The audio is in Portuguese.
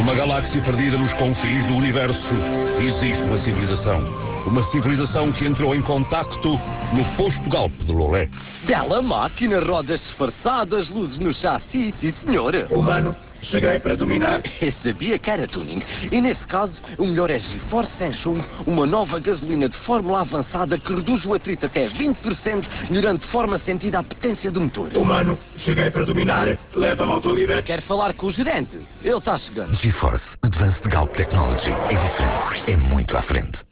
Numa galáxia perdida nos confins do universo, existe uma civilização. Uma civilização que entrou em contacto no posto Galp de Lolé. Bela máquina, rodas disfarçadas, luzes no chassi, sim senhora. Humano, cheguei para dominar. Eu sabia que era tuning. E nesse caso, o melhor é GeForce Samsung, uma nova gasolina de fórmula avançada que reduz o atrito até 20%, melhorando de forma sentida a potência do motor. Humano, cheguei para dominar. Leva-me ao teu líder. Quer falar com o gerente? Ele está chegando. GeForce Advanced Galp Technology. É diferente. É muito à frente.